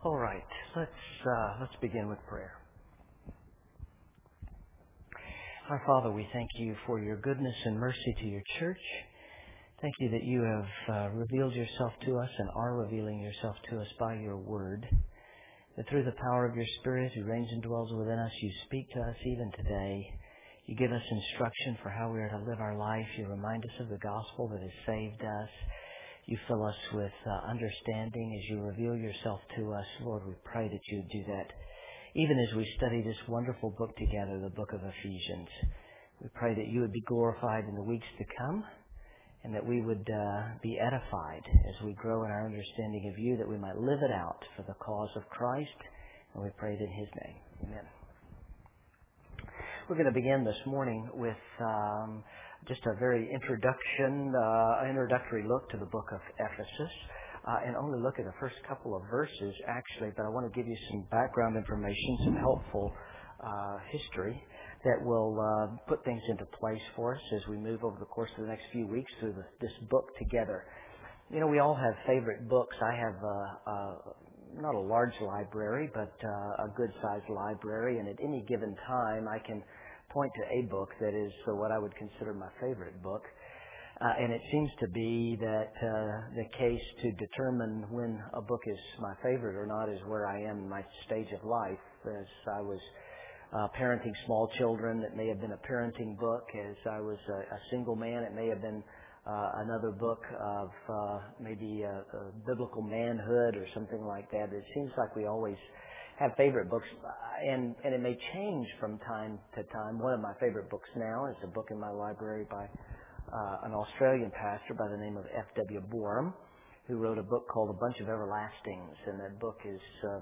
All right, let's begin with prayer. Our Father, we thank you for your goodness and mercy to your church. Thank you that you have revealed yourself to us and are revealing yourself to us by your word. That through the power of your Spirit who reigns and dwells within us, you speak to us even today. You give us instruction for how we are to live our life. You remind us of the gospel that has saved us. You fill us with understanding as you reveal yourself to us. Lord, we pray that you do that. Even as we study this wonderful book together, the book of Ephesians, we pray that you would be glorified in the weeks to come and that we would be edified as we grow in our understanding of you, that we might live it out for the cause of Christ. And we pray it in his name. Amen. We're going to begin this morning with just a very introductory look to the book of Ephesus, and only look at the first couple of verses, actually, but I want to give you some background information, some helpful history that will put things into place for us as we move over the course of the next few weeks through this book together. You know, we all have favorite books. I have not a large library, but a good-sized library, and at any given time I can point to a book that is what I would consider my favorite book. And it seems to be that the case to determine when a book is my favorite or not is where I am in my stage of life. As I was parenting small children, it may have been a parenting book. As I was a single man, it may have been another book of maybe biblical manhood or something like that. It seems like we always have favorite books, and it may change from time to time. One of my favorite books now is a book in my library by an Australian pastor by the name of F.W. Boreham, who wrote a book called A Bunch of Everlastings, and that book is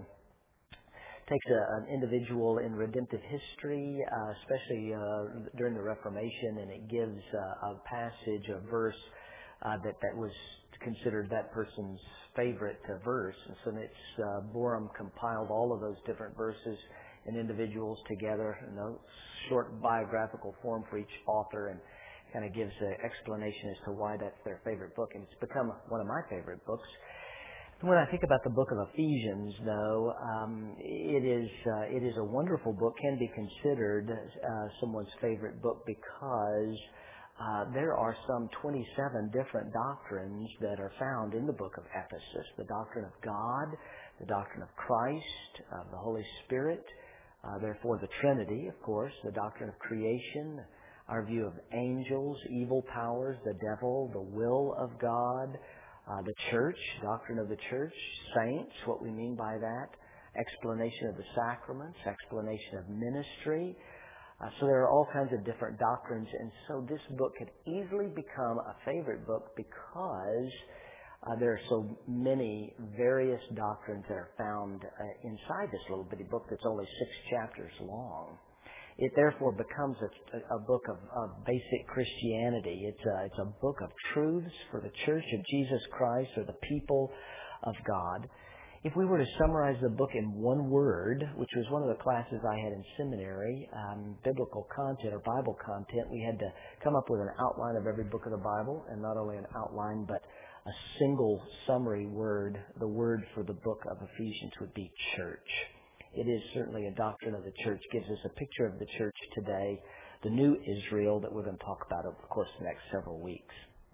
takes an individual in redemptive history, especially during the Reformation, and it gives a passage, a verse that was considered that person's favorite verse. And so it's Boreham compiled all of those different verses and individuals together in a short biographical form for each author, and kind of gives an explanation as to why that's their favorite book, and it's become one of my favorite books. When I think about the book of Ephesians, though, it is a wonderful book, can be considered someone's favorite book because there are some 27 different doctrines that are found in the book of Ephesus. The doctrine of God, the doctrine of Christ, the Holy Spirit, therefore the Trinity, of course, the doctrine of creation, our view of angels, evil powers, the devil, the will of God, the church, doctrine of the church, saints, what we mean by that, explanation of the sacraments, explanation of ministry. So there are all kinds of different doctrines, and so this book could easily become a favorite book because there are so many various doctrines that are found inside this little bitty book that's only 6 chapters long. It therefore becomes a book of basic Christianity. It's a book of truths for the Church of Jesus Christ, or the people of God. If we were to summarize the book in one word, which was one of the classes I had in seminary, biblical content or Bible content, we had to come up with an outline of every book of the Bible, and not only an outline, but a single summary word. The word for the book of Ephesians would be church. It is certainly a doctrine of the church, gives us a picture of the church today, the new Israel that we're going to talk about over the course of the next several weeks.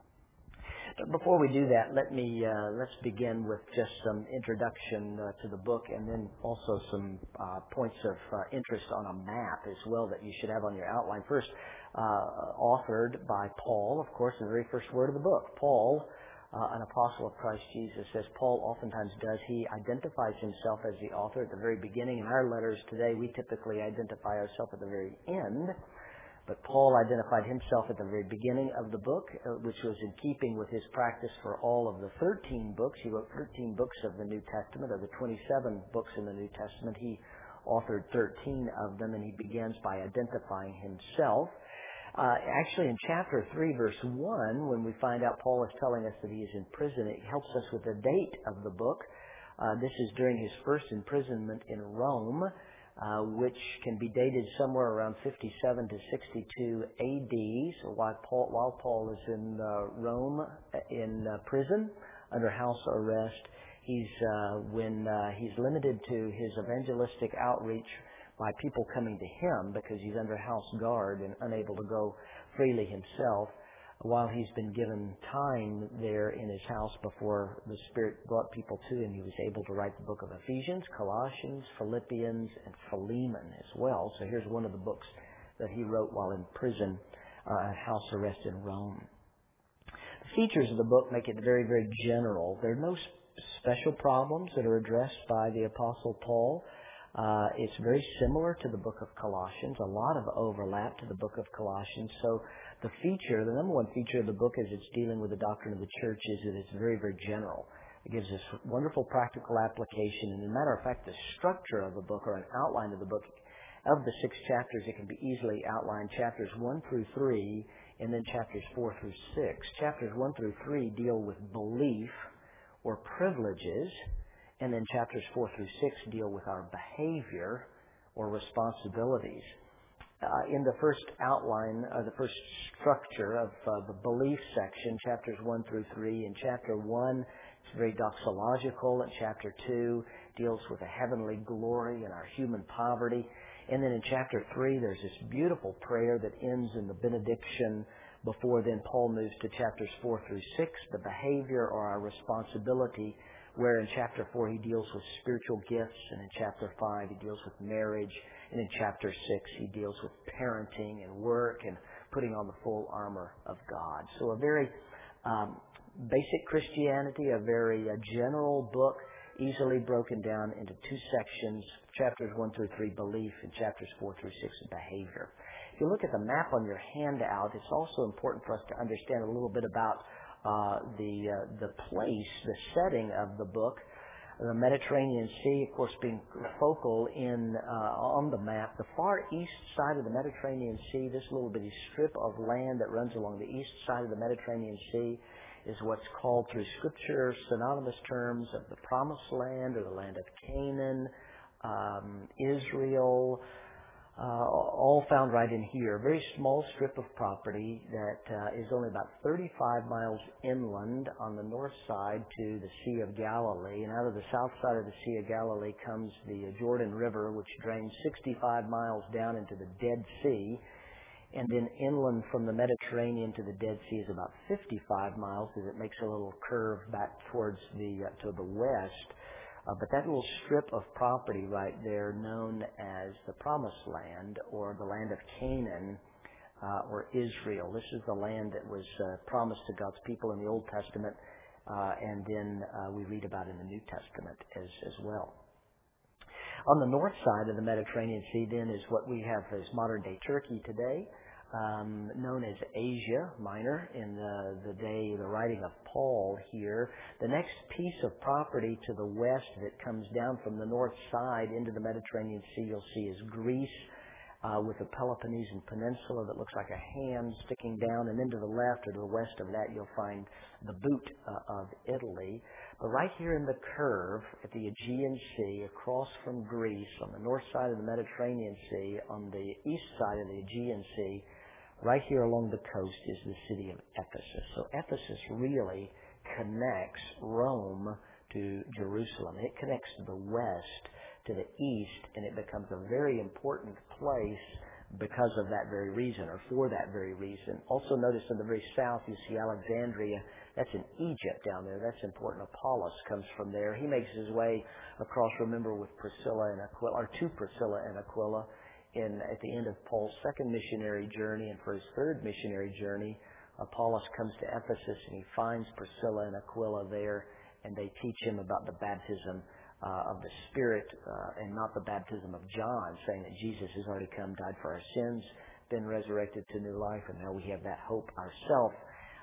But before we do that, let's begin with just some introduction to the book, and then also some points of interest on a map as well that you should have on your outline. First, authored by Paul, of course, the very first word of the book. Paul, an apostle of Christ Jesus, as Paul oftentimes does, he identifies himself as the author at the very beginning. In our letters today, we typically identify ourselves at the very end. But Paul identified himself at the very beginning of the book, which was in keeping with his practice for all of the 13 books. He wrote 13 books of the New Testament. Of the 27 books in the New Testament, he authored 13 of them, and he begins by identifying himself. Actually, in chapter 3, verse 1, when we find out Paul is telling us that he is in prison, it helps us with the date of the book. This is during his first imprisonment in Rome, which can be dated somewhere around 57 to 62 A.D. So while Paul is in Rome in prison under house arrest, When he's limited to his evangelistic outreach by people coming to him because he's under house guard and unable to go freely himself, while he's been given time there in his house before the Spirit brought people to him, he was able to write the book of Ephesians, Colossians, Philippians, and Philemon as well. So here's one of the books that he wrote while in prison, house arrest in Rome. The features of the book make it very, very general. There are no special problems that are addressed by the Apostle Paul. It's very similar to the book of Colossians, a lot of overlap to the book of Colossians. So the number one feature of the book as it's dealing with the doctrine of the church is that it's very, very general. It gives us wonderful practical application. And as a matter of fact, the structure of the book or an outline of the book, of the 6 chapters, it can be easily outlined. Chapters 1 through 3 and then chapters 4 through 6. Chapters 1 through 3 deal with belief or privileges. And then chapters 4 through 6 deal with our behavior or responsibilities. In the first outline, the first structure of the belief section, chapters 1 through 3, in chapter 1, it's very doxological, and chapter 2 deals with a heavenly glory and our human poverty. And then in chapter 3, there's this beautiful prayer that ends in the benediction before then Paul moves to chapters 4 through 6, the behavior or our responsibility, where in chapter 4 he deals with spiritual gifts, and in chapter 5 he deals with marriage, and in chapter 6 he deals with parenting and work and putting on the full armor of God. So a very basic Christianity, a very general book, easily broken down into 2 sections, chapters 1 through 3, belief, and chapters 4 through 6, behavior. If you look at the map on your handout, it's also important for us to understand a little bit about the place, the setting of the book. The Mediterranean Sea, of course, being focal on the map. The far east side of the Mediterranean Sea, this little bitty strip of land that runs along the east side of the Mediterranean Sea, is what's called through Scripture synonymous terms of the Promised Land or the land of Canaan, Israel, all found right in here. A very small strip of property that is only about 35 miles inland on the north side to the Sea of Galilee. And out of the south side of the Sea of Galilee comes the Jordan River, which drains 65 miles down into the Dead Sea. And then inland from the Mediterranean to the Dead Sea is about 55 miles as it makes a little curve back towards to the west. But that little strip of property right there known as the Promised Land or the land of Canaan or Israel. This is the land that was promised to God's people in the Old Testament and then we read about in the New Testament as well. On the north side of the Mediterranean Sea then is what we have as modern-day Turkey today, known as Asia Minor in the writing of Paul here. The next piece of property to the west that comes down from the north side into the Mediterranean Sea you'll see is Greece with the Peloponnesian Peninsula that looks like a hand sticking down, and then to the left or to the west of that you'll find the boot of Italy. But right here in the curve at the Aegean Sea, across from Greece, on the north side of the Mediterranean Sea, on the east side of the Aegean Sea, right here along the coast is the city of Ephesus. So Ephesus really connects Rome to Jerusalem. It connects the west to the east, and it becomes a very important place because of that very reason, or for that very reason. Also notice in the very south you see Alexandria. That's in Egypt down there. That's important. Apollos comes from there. He makes his way across, remember, with Priscilla and Aquila, or to Priscilla and Aquila at the end of Paul's second missionary journey, and for his third missionary journey, Apollos comes to Ephesus and he finds Priscilla and Aquila there, and they teach him about the baptism of the Spirit and not the baptism of John, saying that Jesus has already come, died for our sins, been resurrected to new life, and now we have that hope ourselves.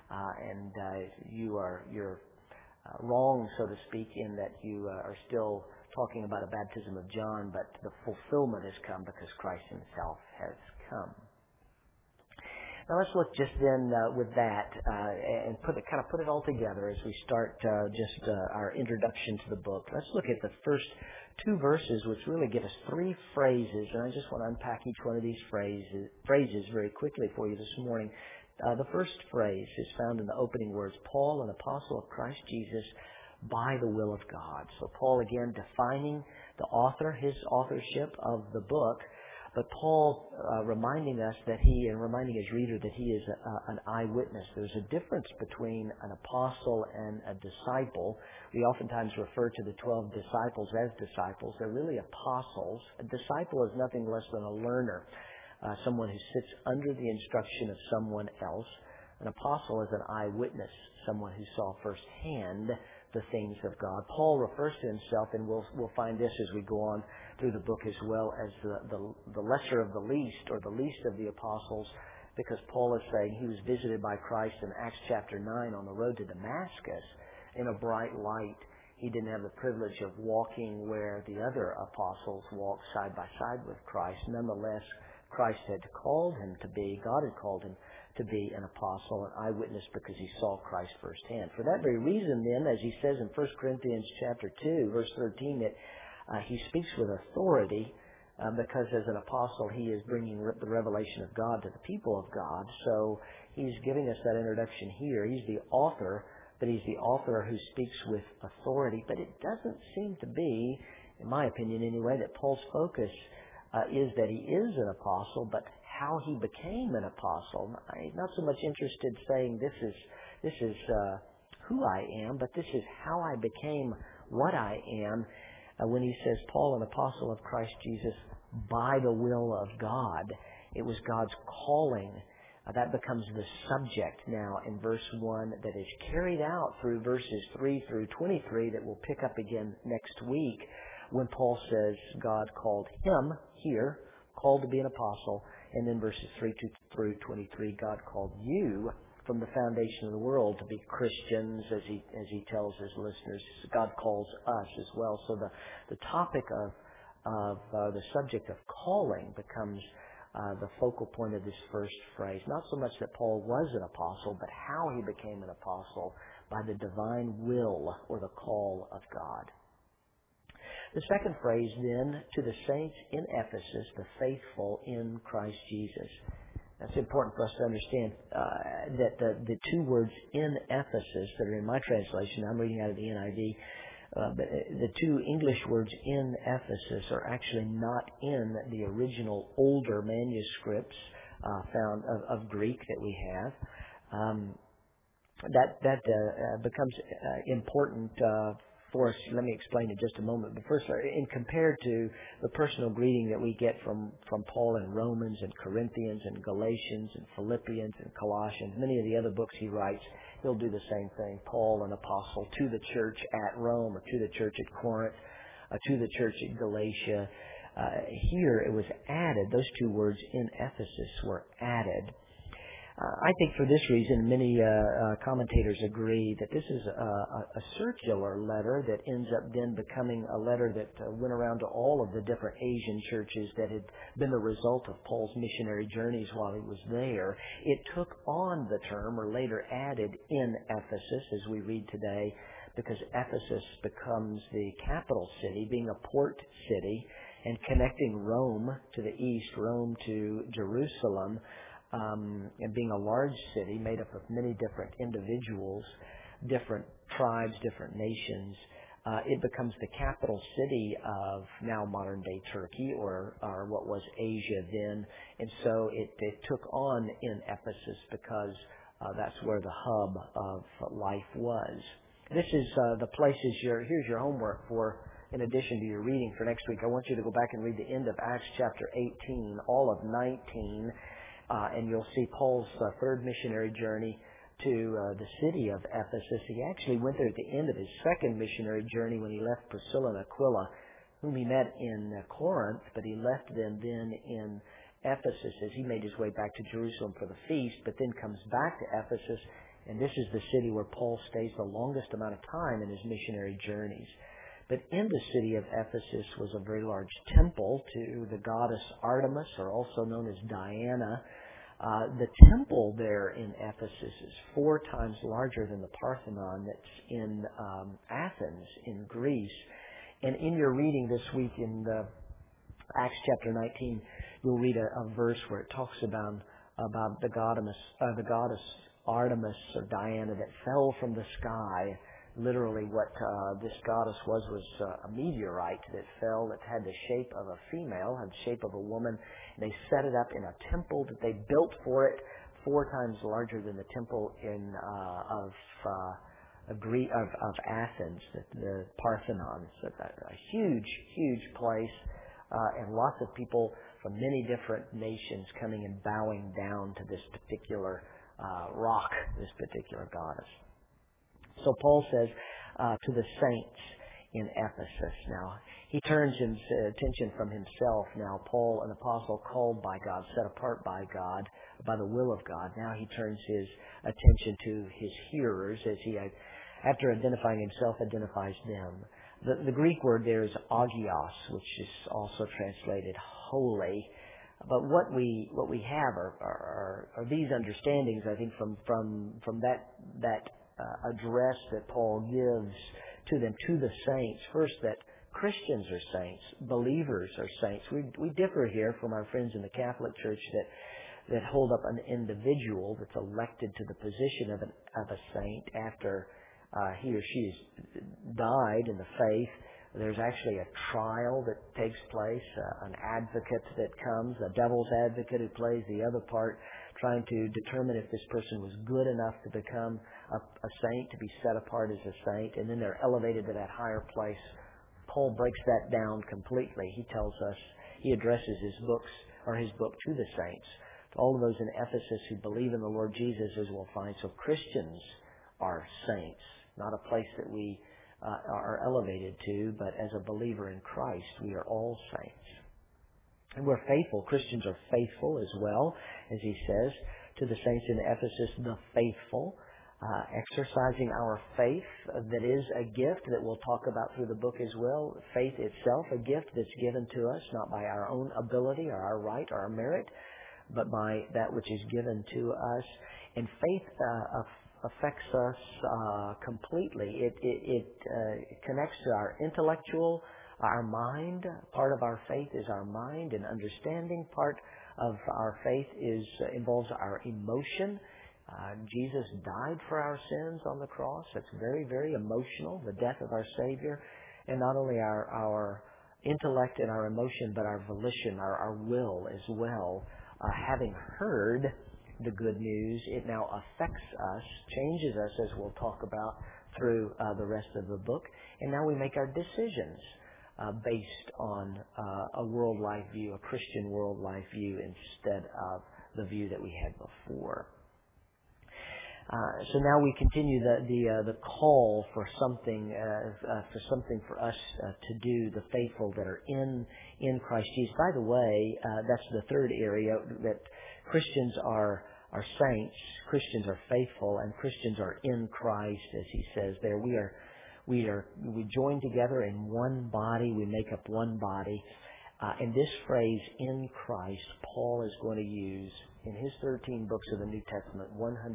You're wrong, so to speak, in that you are still talking about a baptism of John, but the fulfillment has come because Christ himself has come. Now let's look just then with that and put it all together as we start our introduction to the book. Let's look at the first 2 verses, which really give us 3 phrases, and I just want to unpack each one of these phrases very quickly for you this morning. The first phrase is found in the opening words: Paul, an apostle of Christ Jesus, by the will of God. So Paul again defining the author, his authorship of the book, but Paul reminding us that and reminding his reader that he is an eyewitness. There's a difference between an apostle and a disciple. We oftentimes refer to the 12 disciples as disciples. They're really apostles. A disciple is nothing less than a learner, someone who sits under the instruction of someone else. An apostle is an eyewitness, someone who saw firsthand the things of God. Paul refers to himself, and we'll find this as we go on through the book as well, as the lesser of the least, or the least of the apostles, because Paul is saying he was visited by Christ in Acts chapter 9 on the road to Damascus in a bright light. He didn't have the privilege of walking where the other apostles walked side by side with Christ. Nonetheless, Christ had called him to be, God had called him to be an apostle, an eyewitness, because he saw Christ firsthand. For that very reason, then, as he says in 1 Corinthians chapter 2, verse 13, that he speaks with authority because as an apostle he is bringing the revelation of God to the people of God. So he's giving us that introduction here. He's the author, but he's the author who speaks with authority. But it doesn't seem to be, in my opinion anyway, that Paul's focus is that he is an apostle, but how he became an apostle. I'm not so much interested in saying this is who I am, but this is how I became what I am. When he says, Paul, an apostle of Christ Jesus, by the will of God, it was God's calling. That becomes the subject now in verse 1 that is carried out through verses 3 through 23 that we'll pick up again next week when Paul says God called him here, called to be an apostle, and then verses 3 through 23, God called you from the foundation of the world to be Christians, as he tells his listeners. God calls us as well. So the topic of the subject of calling becomes the focal point of this first phrase. Not so much that Paul was an apostle, but how he became an apostle by the divine will or the call of God. The second phrase then, to the saints in Ephesus, the faithful in Christ Jesus. That's important for us to understand that the two words in Ephesus that are in my translation, I'm reading out of the NIV, but the two English words in Ephesus are actually not in the original older manuscripts found of Greek that we have. That becomes important for us. Let me explain in just a moment. But first, in compared to the personal greeting that we get from Paul in Romans and Corinthians and Galatians and Philippians and Colossians, many of the other books he writes, he'll do the same thing. Paul, an apostle, to the church at Rome or to the church at Corinth, to the church at Galatia. Here it was added. Those two words in Ephesus were added. I think for this reason, many commentators agree that this is a circular letter that ends up then becoming a letter that went around to all of the different Asian churches that had been the result of Paul's missionary journeys while he was there. It took on the term, or later added, in Ephesus, as we read today, because Ephesus becomes the capital city, being a port city, and connecting Rome to the east, Rome to Jerusalem, and being a large city made up of many different individuals, different tribes, different nations, it becomes the capital city of now modern-day Turkey, or what was Asia then. And so it took on in Ephesus because that's where the hub of life was. This is the places here's your homework for, in addition to your reading for next week. I want you to go back and read the end of Acts chapter 18, all of 19, and you'll see Paul's third missionary journey to the city of Ephesus. He actually went there at the end of his second missionary journey when he left Priscilla and Aquila, whom he met in Corinth, but he left them then in Ephesus as he made his way back to Jerusalem for the feast, but then comes back to Ephesus, and this is the city where Paul stays the longest amount of time in his missionary journeys. But in the city of Ephesus was a very large temple to the goddess Artemis, or also known as Diana. The temple there in Ephesus is 4 times larger than the Parthenon that's in Athens in Greece. And in your reading this week in Acts chapter 19, you'll read a verse where it talks about the goddess Artemis or Diana that fell from the sky. Literally what this goddess was a meteorite that fell that had the shape of a female, had the shape of a woman. And they set it up in a temple that they built for it, 4 times larger than the temple of Athens, the Parthenon. So a huge place, and lots of people from many different nations coming and bowing down to this particular rock, this particular goddess. So Paul says to the saints in Ephesus. Now, he turns his attention from himself. Now, Paul, an apostle called by God, set apart by God, by the will of God. Now he turns his attention to his hearers as he, after identifying himself, identifies them. The Greek word there is agios, which is also translated holy. But what we have are these understandings, I think, from that address that Paul gives to them, to the saints. First, that Christians are saints, believers are saints. We differ here from our friends in the Catholic Church that hold up an individual that's elected to the position of a saint after he or she has died in the faith. There's actually a trial that takes place, an advocate that comes, a devil's advocate who plays the other part, trying to determine if this person was good enough to become a saint, to be set apart as a saint, and then they're elevated to that higher place. Paul breaks that down completely. He tells us, he addresses his book to the saints, to all of those in Ephesus who believe in the Lord Jesus, as we'll find. So Christians are saints, not a place that we are elevated to, but as a believer in Christ, we are all saints. And we're faithful. Christians are faithful as well, as he says to the saints in Ephesus, the faithful, exercising our faith that is a gift that we'll talk about through the book as well. Faith itself, a gift that's given to us, not by our own ability or our right or our merit, but by that which is given to us. And faith affects us completely. It connects to our intellectual, our mind. Part of our faith is our mind and understanding. Part of our faith involves our emotion. Jesus died for our sins on the cross. That's very, very emotional, the death of our Savior. And not only our intellect and our emotion, but our volition, our will as well. Having heard the good news, it now affects us, changes us, as we'll talk about through the rest of the book. And now we make our decisions based on a world life view, a Christian world life view, instead of the view that we had before. So now we continue the call for something for us to do, the faithful that are in Christ Jesus. By the way, that's the third area, that Christians are saints, Christians are faithful, and Christians are in Christ, as he says there. We join together in one body. We make up one body. And this phrase, in Christ, Paul is going to use in his 13 books of the New Testament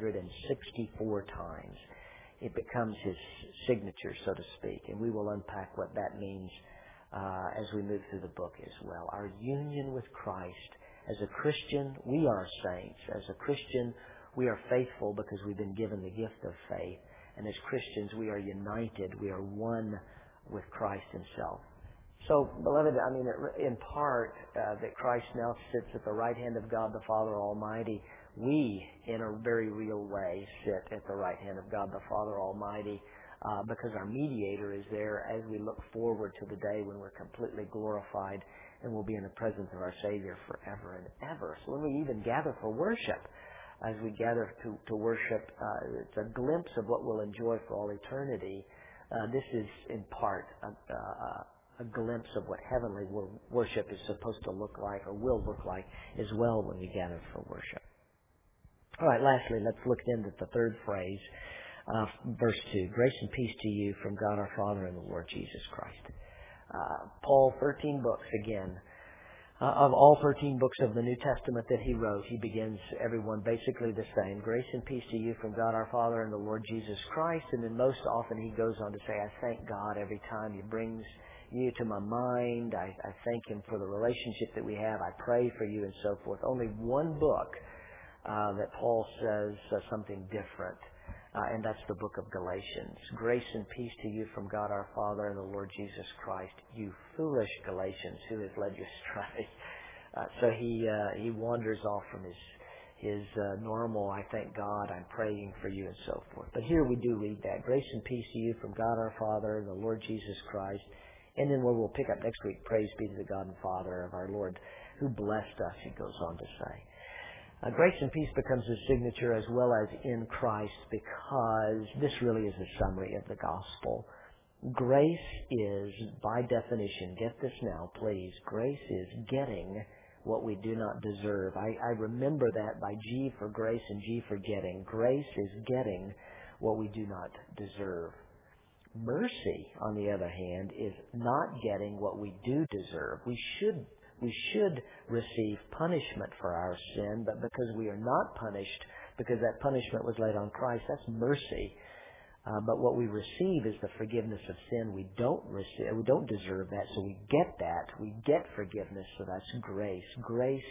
164 times. It becomes his signature, so to speak. And we will unpack what that means as we move through the book as well. Our union with Christ. As a Christian, we are saints. As a Christian, we are faithful because we've been given the gift of faith. And as Christians, we are united. We are one with Christ himself. So, beloved, in part, that Christ now sits at the right hand of God the Father Almighty. We, in a very real way, sit at the right hand of God the Father Almighty because our mediator is there as we look forward to the day when we're completely glorified and we'll be in the presence of our Savior forever and ever. So when we even gather for worship, as we gather to worship, it's a glimpse of what we'll enjoy for all eternity. This is, in part, a glimpse of what heavenly worship is supposed to look like, or will look like, as well when we gather for worship. All right, lastly, let's look into the third phrase, verse 2. Grace and peace to you from God our Father and the Lord Jesus Christ. Paul, 13 books again. Of all 13 books of the New Testament that he wrote, he begins every one basically the same. Grace and peace to you from God our Father and the Lord Jesus Christ. And then most often he goes on to say, I thank God every time he brings you to my mind. I thank him for the relationship that we have. I pray for you and so forth. Only one book that Paul says something different. and that's the book of Galatians. Grace and peace to you from God our Father and the Lord Jesus Christ. You foolish Galatians, who has led you astray? So he wanders off from his normal, I thank God, I'm praying for you, and so forth. But here we do read that. Grace and peace to you from God our Father and the Lord Jesus Christ. And then where we'll pick up next week, praise be to the God and Father of our Lord, who blessed us, he goes on to say. Grace and peace becomes a signature as well as in Christ, because this really is a summary of the gospel. Grace is, by definition, get this now, please, grace is getting what we do not deserve. I remember that by G for grace and G for getting. Grace is getting what we do not deserve. Mercy, on the other hand, is not getting what we do deserve. We should receive punishment for our sin, but because we are not punished, because that punishment was laid on Christ, that's mercy. But what we receive is the forgiveness of sin. We don't deserve that, so we get that. We get forgiveness, so that's grace. Grace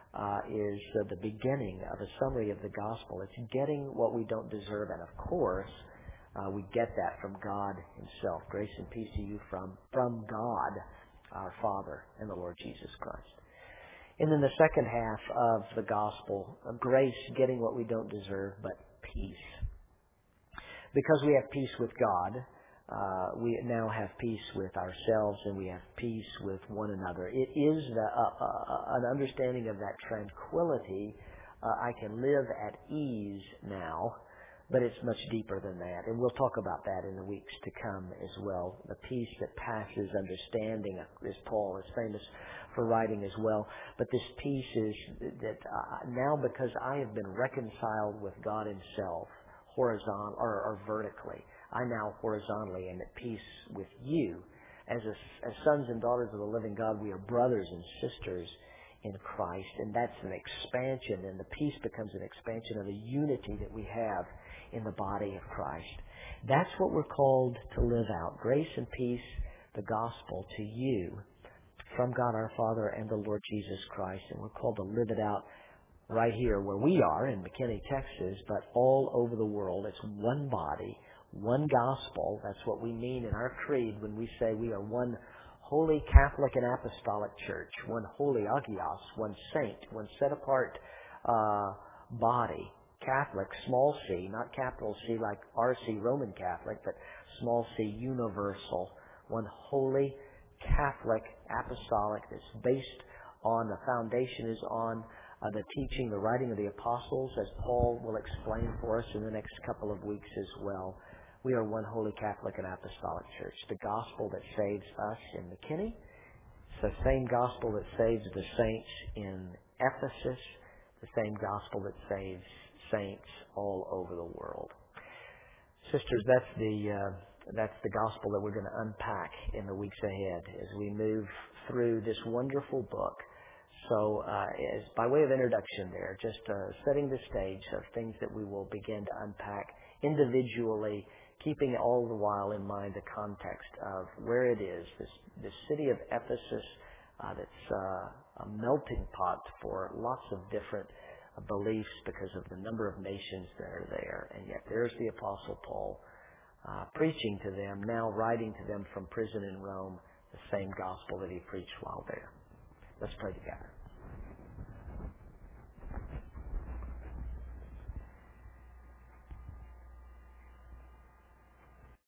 is the beginning of a summary of the gospel. It's getting what we don't deserve, and of course, we get that from God himself. Grace and peace to you from God, our Father, and the Lord Jesus Christ. And then the second half of the gospel, of grace, getting what we don't deserve, but peace. Because we have peace with God, we now have peace with ourselves, and we have peace with one another. It is an understanding of that tranquility. I can live at ease now, but it's much deeper than that. And we'll talk about that in the weeks to come as well. The peace that passes understanding, as Paul is famous for writing as well. But this peace is that now, because I have been reconciled with God himself, horizontal or vertically, I now horizontally am at peace with you. As sons and daughters of the living God, we are brothers and sisters in Christ, and that's an expansion, and the peace becomes an expansion of the unity that we have in the body of Christ. That's what we're called to live out. Grace and peace, the gospel to you from God our Father and the Lord Jesus Christ, and we're called to live it out right here where we are in McKinney, Texas, but all over the world. It's one body, one gospel. That's what we mean in our creed when we say we are one holy Catholic and Apostolic Church, one holy agios, one saint, one set-apart body. Catholic, small c, not capital C like RC Roman Catholic, but small c, universal. One holy Catholic Apostolic that's based on, the foundation is on the teaching, the writing of the apostles, as Paul will explain for us in the next couple of weeks as well. We are one holy Catholic and Apostolic Church. The gospel that saves us in McKinney, it's the same gospel that saves the saints in Ephesus, the same gospel that saves saints all over the world. Sisters, that's the gospel that we're going to unpack in the weeks ahead as we move through this wonderful book. So, as by way of introduction there, just setting the stage of things that we will begin to unpack individually, keeping all the while in mind the context of where it is, this city of Ephesus that's a melting pot for lots of different beliefs because of the number of nations that are there. And yet there's the Apostle Paul preaching to them, now writing to them from prison in Rome, the same gospel that he preached while there. Let's pray together.